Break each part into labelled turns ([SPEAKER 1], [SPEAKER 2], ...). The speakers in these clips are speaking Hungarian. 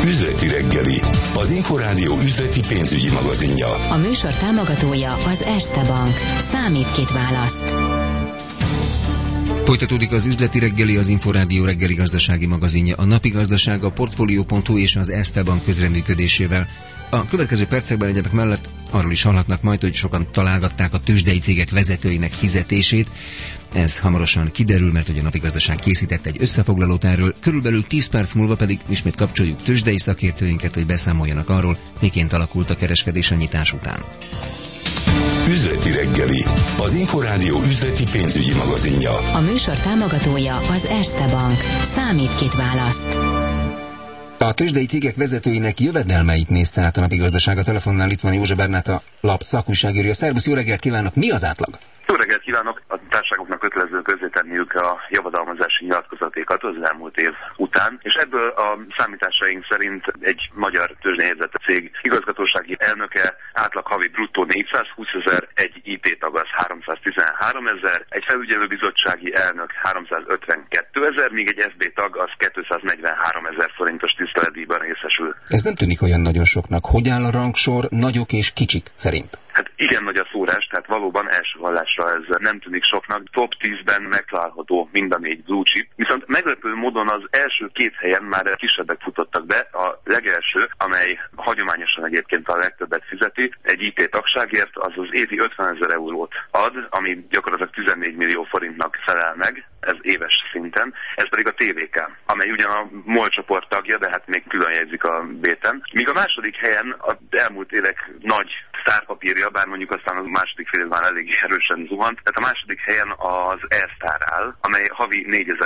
[SPEAKER 1] Üzleti reggeli, az Inforádió üzleti pénzügyi magazinja.
[SPEAKER 2] A műsor támogatója az Erste Bank. Számít, kit választ.
[SPEAKER 3] Folytatódik az üzleti reggeli, az Inforádió reggeli gazdasági magazinja. A napi gazdaság a Portfolio.hu és az Erste Bank közreműködésével. A következő percekben egyebek mellett arról is hallhatnak majd, hogy sokan találgatták a tőzsdei cégek vezetőinek fizetését. Ez hamarosan kiderül, mert hogy a napi gazdaság készített egy összefoglalót erről. Körülbelül 10 perc múlva pedig ismét kapcsoljuk tőzsdei szakértőinket, hogy beszámoljanak arról, miként alakult a kereskedés a nyitás után.
[SPEAKER 1] Üzleti reggeli, az Inforádió üzleti pénzügyi magazinja.
[SPEAKER 2] A műsor támogatója az Erste Bank. Számít, kit választ.
[SPEAKER 3] A tőzsdei cégek vezetőinek jövedelmeit nézte át a napi gazdaság. A telefonnál itt van Józsa Bernát, a lap szakújságírója. Szervusz, jó reggelt kívánok! Mi az átlag?
[SPEAKER 4] Jó reggelt kívánok! A társaságoknak kötelező közzétenniük a javadalmazási nyilatkozatékat az elmúlt év után, és ebből a számításaink szerint egy magyar tőzsdén jegyzett cég igazgatósági elnöke átlag havi bruttó 420 000, egy IT tag az 313 000, egy felügyelőbizottsági elnök 352 000, míg egy FB tag az 243 000 forintos tiszteletdíjban részesül.
[SPEAKER 3] Ez nem tűnik olyan nagyon soknak. Hogy áll a rangsor nagyok és kicsik szerint?
[SPEAKER 4] Hát igen nagy a szórás, tehát valóban első hallásra ez nem tűnik soknak. Top 10-ben megtalálható mind a 4 blue chip, viszont meglepő módon az első 2 helyen már kisebbek futottak be. A legelső, amely hagyományosan egyébként a legtöbbet fizeti, egy IT tagságért, az évi 50 000 eurót ad, ami gyakorlatilag 14 millió forintnak felel meg, ez éves szinten, ez pedig a TVK, amely ugyan a MOL csoport tagja, de hát még külön jegyzik a B-ten. Míg a második helyen az elmúlt évek nagy sztárpapírja, bár mondjuk aztán a második fél már elég erősen zuhant, tehát a második helyen az E-Star áll, amely havi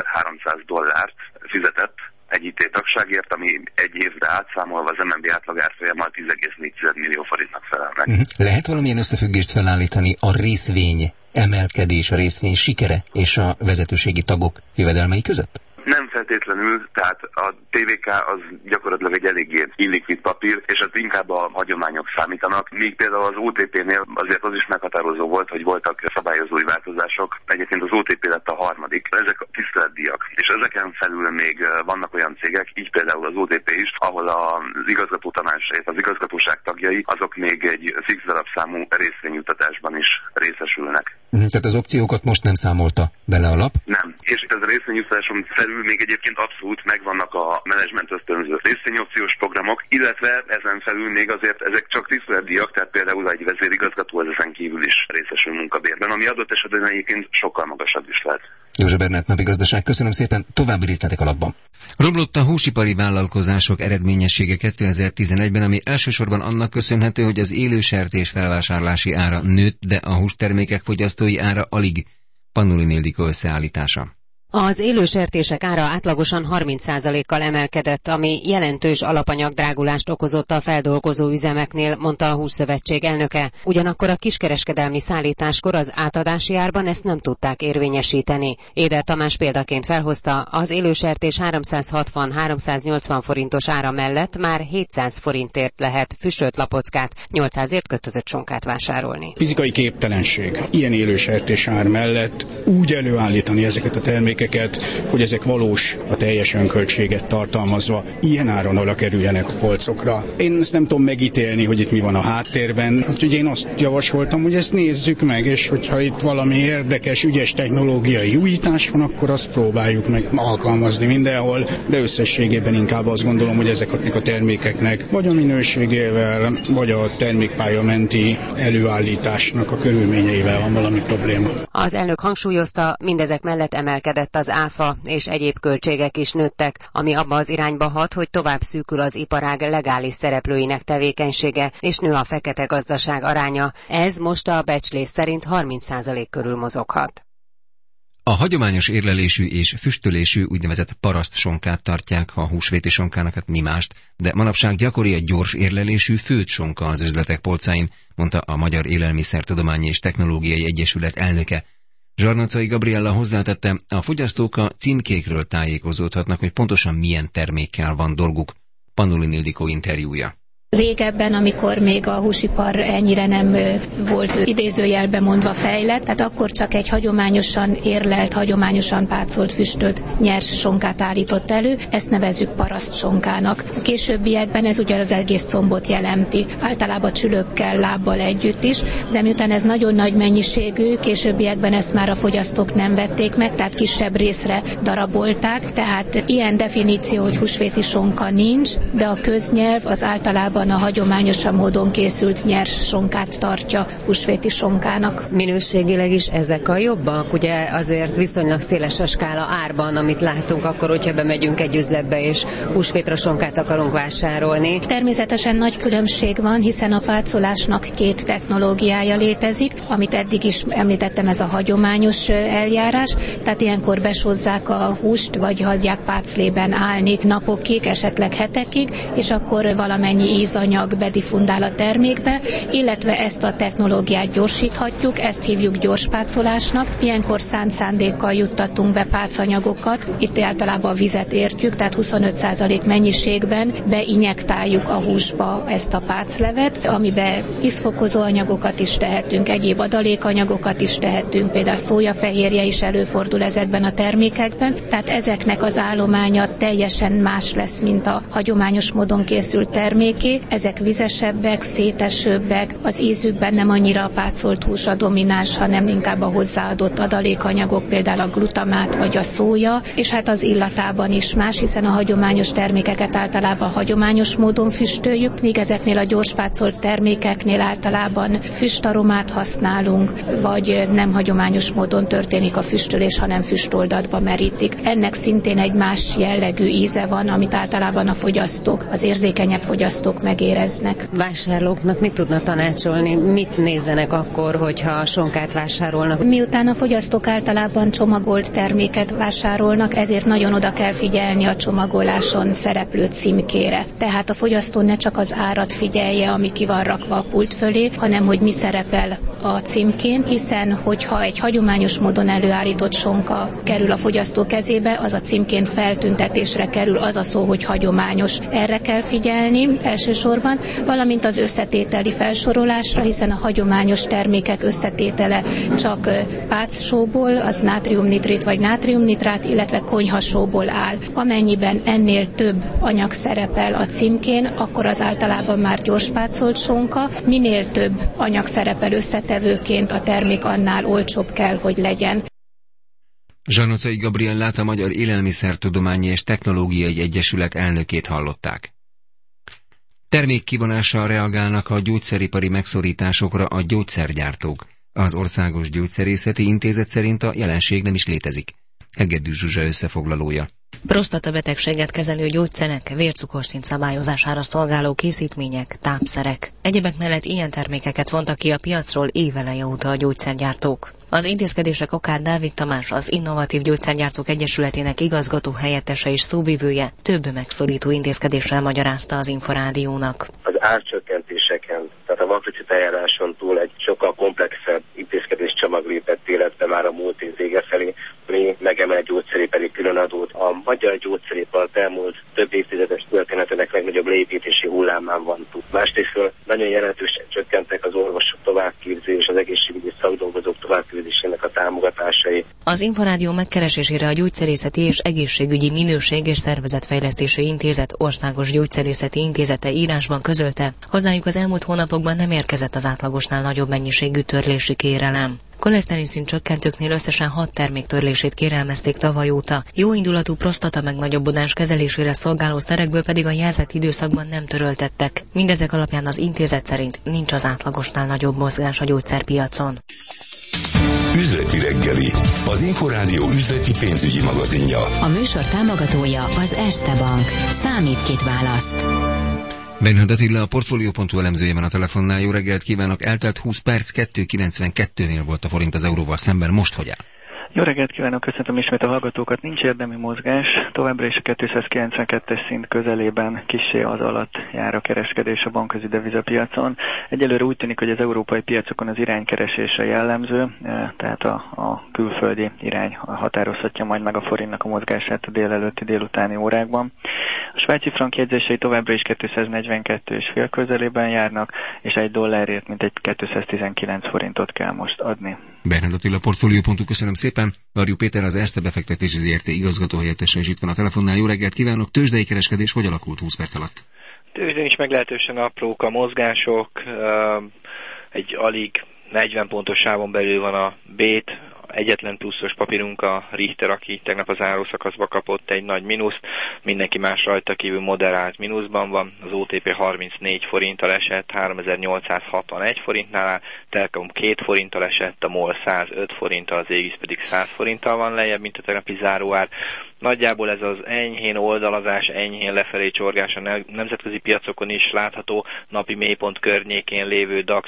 [SPEAKER 4] $4300 fizetett egy IT tagságért, ami egy évre átszámolva az MNB átlag árfolyammal 10,4 millió forintnak felel meg.
[SPEAKER 3] Lehet valamilyen összefüggést felállítani a részvény emelkedés, a részvény sikere és a vezetőségi tagok jövedelmei között?
[SPEAKER 4] Nem feltétlenül, tehát a TVK az gyakorlatilag egy eléggé illikvid papír, és az inkább a hagyományok számítanak, míg például az OTP-nél azért az is meghatározó volt, hogy voltak szabályozói változások, egyébként az OTP lett a harmadik, ezek a tiszteletdíjak, és ezeken felül még vannak olyan cégek, így például az OTP is, ahol az igazgató tanácsait, az igazgatóság tagjai, azok még egy fix darabszámú részvényjuttatásban is részesülnek.
[SPEAKER 3] Tehát az opciókat most nem számolta bele a lap?
[SPEAKER 4] Nem, és itt az részvényjuttatáson felül még egyébként abszolút megvannak a menedzsment ösztönző részvényopciós programok, illetve ezen felül még azért ezek csak tiszteletdíjak, tehát például egy vezérigazgató az ezen kívül is részesül munkabérben, ami adott esetben egyébként sokkal magasabb is lehet.
[SPEAKER 3] Józsa Bernát, napi gazdaság, köszönöm szépen, további részletek a lapban. Romlott a húsipari vállalkozások eredményessége 2011-ben, ami elsősorban annak köszönhető, hogy az élősertés felvásárlási ára nőtt, de a hústermékek fogyasztói ára alig. Pannulin Ildikó összeállítása.
[SPEAKER 5] Az élősertések ára átlagosan 30%-kal emelkedett, ami jelentős alapanyagdrágulást okozott a feldolgozó üzemeknél, mondta a Hússzövetség elnöke. Ugyanakkor a kiskereskedelmi szállításkor az átadási árban ezt nem tudták érvényesíteni. Éder Tamás példaként felhozta, az élősertés 360-380 forintos ára mellett már 700 forintért lehet füstölt lapockát, 800-ért kötözött sonkát vásárolni.
[SPEAKER 6] Fizikai képtelenség ilyen élősertés ár mellett úgy előállítani ezeket a termékeket, hogy ezek valós, a teljes önköltséget tartalmazva ilyen áron oda kerüljenek a polcokra. Én ezt nem tudom megítélni, hogy itt mi van a háttérben, úgyhogy én azt javasoltam, hogy ezt nézzük meg, és hogyha itt valami érdekes, ügyes technológiai újítás van, akkor azt próbáljuk meg alkalmazni mindenhol, de összességében inkább azt gondolom, hogy ezeknek a termékeknek vagy a minőségével, vagy a termékpálya menti előállításnak a körülményeivel van valami probléma.
[SPEAKER 5] Az elnök hangsúlyozta, mindezek mellett emelkedett az áfa és egyéb költségek is nőttek, ami abba az irányba hat, hogy tovább szűkül az iparág legális szereplőinek tevékenysége, és nő a fekete gazdaság aránya. Ez most a becslés szerint 30% körül mozoghat.
[SPEAKER 3] A hagyományos érlelésű és füstölésű úgynevezett paraszt sonkát tartják, ha húsvéti sonkának, hát mi mást, de manapság gyakori a gyors érlelésű főtt sonka az üzletek polcain, mondta a Magyar Élelmiszertudományi és Technológiai Egyesület elnöke. Zsarnocai Gabriella hozzátette, a fogyasztók a címkékről tájékozódhatnak, hogy pontosan milyen termékkel van dolguk. Pannulin Ildikó interjúja.
[SPEAKER 7] Régebben, amikor még a húsipar ennyire nem volt idézőjelben mondva fejlett, tehát akkor csak egy hagyományosan érlelt, hagyományosan pácolt, füstölt nyers sonkát állított elő, ezt nevezzük parasztsonkának. A későbbiekben ez ugye az egész combot jelenti, általában csülökkel, lábbal együtt is, de miután ez nagyon nagy mennyiségű, későbbiekben ezt már a fogyasztók nem vették meg, tehát kisebb részre darabolták, tehát ilyen definíció, hogy húsvéti sonka nincs, de a köznyelv az általában a hagyományosan módon készült nyers sonkát tartja húsvéti sonkának.
[SPEAKER 5] Minőségileg is ezek a jobbak? Ugye azért viszonylag széles a skála árban, amit látunk akkor, hogyha bemegyünk egy üzletbe és húsvétra sonkát akarunk vásárolni.
[SPEAKER 7] Természetesen nagy különbség van, hiszen a pácolásnak 2 technológiája létezik, amit eddig is említettem, ez a hagyományos eljárás, tehát ilyenkor beshozzák a húst, vagy hagyják páclében állni napokig, esetleg hetekig, és akkor valamennyi ízanyag bedifundál a termékbe, illetve ezt a technológiát gyorsíthatjuk, ezt hívjuk gyorspácolásnak. Ilyenkor szánt szándékkal juttatunk be pácanyagokat, itt általában a vizet értjük, tehát 25% mennyiségben beinjektáljuk a húsba ezt a páclevet, amiben ízfokozó anyagokat is tehetünk, egyéb adalékanyagokat is tehetünk, például szójafehérje is előfordul ezekben a termékekben, tehát ezeknek az állománya teljesen más lesz, mint a hagyományos módon készült terméké. Ezek vizesebbek, szétesőbbek, az ízükben nem annyira a pácolt hús a domináns, hanem inkább a hozzáadott adalékanyagok, például a glutamát vagy a szója, és hát az illatában is más, hiszen a hagyományos termékeket általában hagyományos módon füstöljük, míg ezeknél a gyorspácolt termékeknél általában füstaromát használunk, vagy nem hagyományos módon történik a füstölés, hanem füstoldatba merítik. Ennek szintén egy más jellegű íze van, amit általában a fogyasztók, az érzékenyebb fogyasztók megéreznek.
[SPEAKER 5] Vásárlóknak mit tudna tanácsolni? Mit nézzenek akkor, hogyha sonkát vásárolnak?
[SPEAKER 7] Miután a fogyasztók általában csomagolt terméket vásárolnak, ezért nagyon oda kell figyelni a csomagoláson szereplő címkére. Tehát a fogyasztó ne csak az árat figyelje, ami ki van rakva a pult fölé, hanem hogy mi szerepel a címkén, hiszen hogyha egy hagyományos módon előállított sonka kerül a fogyasztó kezébe, az a címkén feltüntetésre kerül az a szó, hogy hagyományos. Erre kell figyelni elsősorban, valamint az összetételi felsorolásra, hiszen a hagyományos termékek összetétele csak pácsóból, az nátriumnitrit vagy nátriumnitrát, illetve konyhasóból áll. Amennyiben ennél több anyag szerepel a címkén, akkor az általában már gyorspácolt sonka. Minél több anyag szerepel összetevőként, a termék annál olcsóbb kell, hogy legyen.
[SPEAKER 3] Zsanocai Gabriellát, a Magyar Élelmiszertudományi és Technológiai Egyesület elnökét hallották. Termékkivonással reagálnak a gyógyszeripari megszorításokra a gyógyszergyártók. Az Országos Gyógyszerészeti Intézet szerint a jelenség nem is létezik. Hegedű Zsuzsa összefoglalója.
[SPEAKER 8] Prostatabetegséget kezelő gyógyszerek, vércukorszint szabályozására szolgáló készítmények, tápszerek. Egyebek mellett ilyen termékeket vontak ki a piacról éveleje óta a gyógyszergyártók. Az intézkedések okán Dávid Tamás, az Innovatív Gyógyszergyártók Egyesületének igazgató helyettese és szóvivője több megszorító intézkedéssel magyarázta az Inforádiónak.
[SPEAKER 9] Az árcsökkentéseken, tehát a vaklicit eljáráson túl egy sokkal komplexebb intézkedéscsomag lépett életbe már a múlt év vége felé, ami megemel egy gyógyszeripari különadót. A magyar gyógyszeripar elmúlt több évtizedes történetének legnagyobb leépítési hullámán van túl. Másrésztről nagyon jelentősen csökkentek az orvosok továbbképzés és az egészségügyi szakdolgozók továbbképzésének a támogatásai.
[SPEAKER 8] Az Inforádió megkeresésére a Gyógyszerészeti és Egészségügyi Minőség és Szervezetfejlesztési Intézet Országos Gyógyszerészeti Intézete írásban közölte, hozzájuk az elmúlt hónapokban nem érkezett az átlagosnál nagyobb mennyiségű törlési kérelem. Koleszterin szint csökkentőknél összesen 6 termék törlését kérelmezték tavaly óta. Jóindulatú prostata megnagyobbodás kezelésére szolgáló szerekből pedig a jelzett időszakban nem töröltettek. Mindezek alapján az intézet szerint nincs az átlagosnál nagyobb mozgás a gyógyszerpiacon.
[SPEAKER 1] Üzleti reggeli, az Inforádió üzleti pénzügyi magazinja.
[SPEAKER 2] A műsor támogatója az Erste Bank. Számít, kit választ.
[SPEAKER 3] Bernhard Attila, a Portfolio.hu elemzője van a telefonnál. Jó reggelt kívánok! Eltelt 20 perc, 2,92-nél volt a forint az euróval szemben. Most hogy áll?
[SPEAKER 10] Jó reggelt kívánok, köszöntöm ismét a hallgatókat. Nincs érdemi mozgás, továbbra is a 292-es szint közelében kissé az alatt jár a kereskedés a bankközi devizapiacon. Egyelőre úgy tűnik, hogy az európai piacokon az iránykeresésre jellemző, tehát a külföldi irány határozhatja majd meg a forintnak a mozgását a délelőtti délutáni órákban. A svájci frank jegyzései továbbra is 242,5 közelében járnak, és egy dollárért mintegy 219 forintot kell most adni.
[SPEAKER 3] Bernhard Attila, Portfolio.hu, köszönöm szépen. Varjú Péter, az Erste befektetési ZRT igazgatóhelyettese is itt van a telefonnál. Jó reggelt kívánok! Tőzsdei kereskedés hogy alakult 20 perc alatt?
[SPEAKER 11] Tőzsdén is meglehetősen aprók a mozgások, egy alig 40 pontos sávon belül van a bét, egyetlen pluszos papírunk a Richter, aki tegnap az zárószakaszba kapott egy nagy mínuszt, mindenki más rajta kívül moderált mínuszban van, az OTP 34 forinttal esett, 3861 forintnál áll, Telkom 2 forinttal esett, a MOL 105 forinttal, az Égis pedig 100 forinttal van lejjebb, mint a tegnapi záróár. Nagyjából ez az enyhén oldalazás, enyhén lefelé csorgás a nemzetközi piacokon is látható, napi mélypont környékén lévő DAX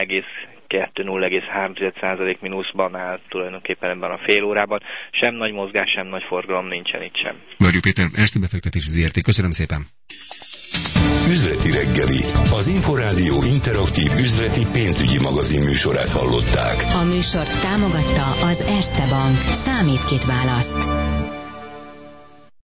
[SPEAKER 11] 0,3% mínuszban áll tulajdonképpen ebben a fél órában. Sem nagy mozgás, sem nagy forgalom nincsen itt sem.
[SPEAKER 3] Varjú Péter, Erste befektetési ZRT, köszönöm szépen.
[SPEAKER 1] Üzleti reggeli, az Inforádió interaktív üzleti pénzügyi magazin műsorát hallották.
[SPEAKER 2] A műsort támogatta az Erste Bank. Számít, kit választ.